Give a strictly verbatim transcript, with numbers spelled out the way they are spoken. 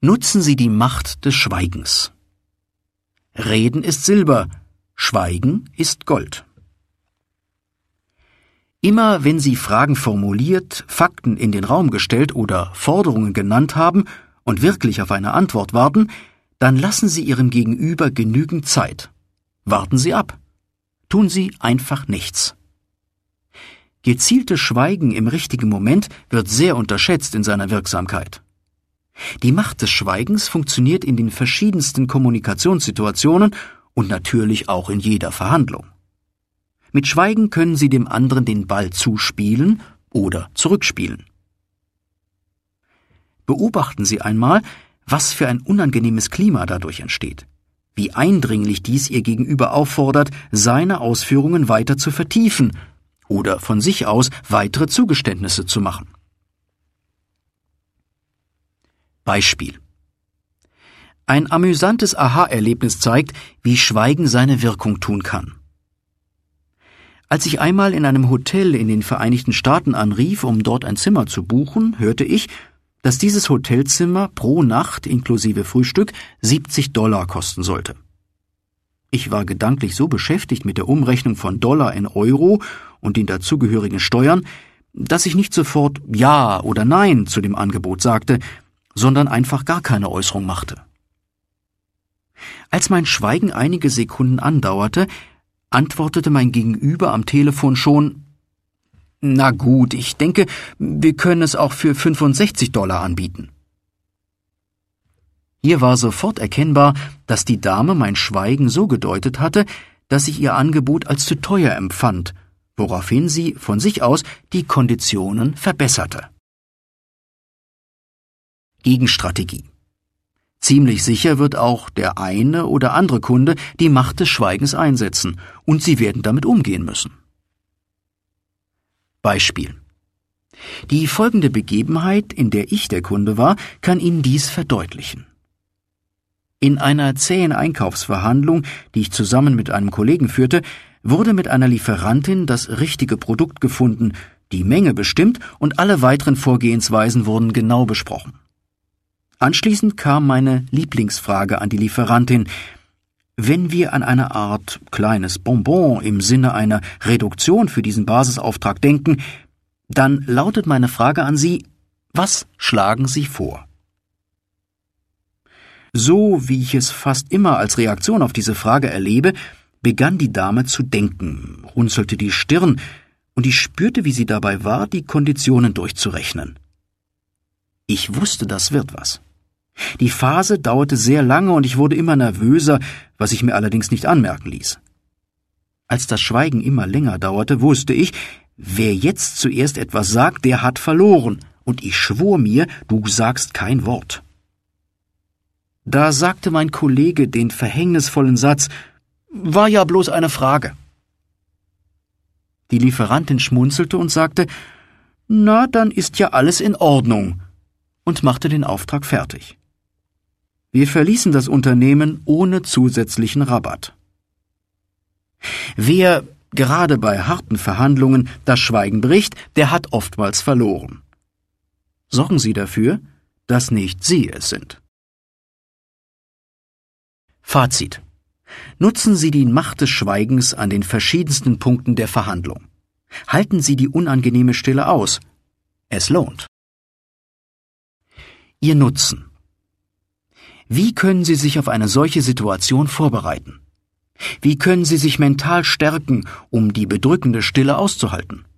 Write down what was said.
Nutzen Sie die Macht des Schweigens. Reden ist Silber, Schweigen ist Gold. Immer wenn Sie Fragen formuliert, Fakten in den Raum gestellt oder Forderungen genannt haben und wirklich auf eine Antwort warten, dann lassen Sie Ihrem Gegenüber genügend Zeit. Warten Sie ab. Tun Sie einfach nichts. Gezieltes Schweigen im richtigen Moment wird sehr unterschätzt in seiner Wirksamkeit. Die Macht des Schweigens funktioniert in den verschiedensten Kommunikationssituationen und natürlich auch in jeder Verhandlung. Mit Schweigen können Sie dem anderen den Ball zuspielen oder zurückspielen. Beobachten Sie einmal, was für ein unangenehmes Klima dadurch entsteht, wie eindringlich dies Ihr Gegenüber auffordert, seine Ausführungen weiter zu vertiefen oder von sich aus weitere Zugeständnisse zu machen. Beispiel: Ein amüsantes Aha-Erlebnis zeigt, wie Schweigen seine Wirkung tun kann. Als ich einmal in einem Hotel in den Vereinigten Staaten anrief, um dort ein Zimmer zu buchen, hörte ich, dass dieses Hotelzimmer pro Nacht inklusive Frühstück siebzig Dollar kosten sollte. Ich war gedanklich so beschäftigt mit der Umrechnung von Dollar in Euro und den dazugehörigen Steuern, dass ich nicht sofort Ja oder Nein zu dem Angebot sagte, sondern einfach gar keine Äußerung machte. Als mein Schweigen einige Sekunden andauerte, antwortete mein Gegenüber am Telefon schon: »Na gut, ich denke, wir können es auch für fünfundsechzig Dollar anbieten.« Hier war sofort erkennbar, dass die Dame mein Schweigen so gedeutet hatte, dass ich ihr Angebot als zu teuer empfand, woraufhin sie von sich aus die Konditionen verbesserte. Gegenstrategie. Ziemlich sicher wird auch der eine oder andere Kunde die Macht des Schweigens einsetzen, und Sie werden damit umgehen müssen. Beispiel: Die folgende Begebenheit, in der ich der Kunde war, kann Ihnen dies verdeutlichen. In einer zähen Einkaufsverhandlung, die ich zusammen mit einem Kollegen führte, wurde mit einer Lieferantin das richtige Produkt gefunden, die Menge bestimmt und alle weiteren Vorgehensweisen wurden genau besprochen. Anschließend kam meine Lieblingsfrage an die Lieferantin: Wenn wir an eine Art kleines Bonbon im Sinne einer Reduktion für diesen Basisauftrag denken, dann lautet meine Frage an Sie: Was schlagen Sie vor? So wie ich es fast immer als Reaktion auf diese Frage erlebe, begann die Dame zu denken, runzelte die Stirn, und ich spürte, wie sie dabei war, die Konditionen durchzurechnen. Ich wusste, das wird was. Die Phase dauerte sehr lange und ich wurde immer nervöser, was ich mir allerdings nicht anmerken ließ. Als das Schweigen immer länger dauerte, wusste ich, wer jetzt zuerst etwas sagt, der hat verloren, und ich schwor mir, du sagst kein Wort. Da sagte mein Kollege den verhängnisvollen Satz: War ja bloß eine Frage. Die Lieferantin schmunzelte und sagte: Na, dann ist ja alles in Ordnung, und machte den Auftrag fertig. Wir verließen das Unternehmen ohne zusätzlichen Rabatt. Wer gerade bei harten Verhandlungen das Schweigen bricht, der hat oftmals verloren. Sorgen Sie dafür, dass nicht Sie es sind. Fazit: Nutzen Sie die Macht des Schweigens an den verschiedensten Punkten der Verhandlung. Halten Sie die unangenehme Stille aus. Es lohnt. Ihr Nutzen. Wie können Sie sich auf eine solche Situation vorbereiten? Wie können Sie sich mental stärken, um die bedrückende Stille auszuhalten?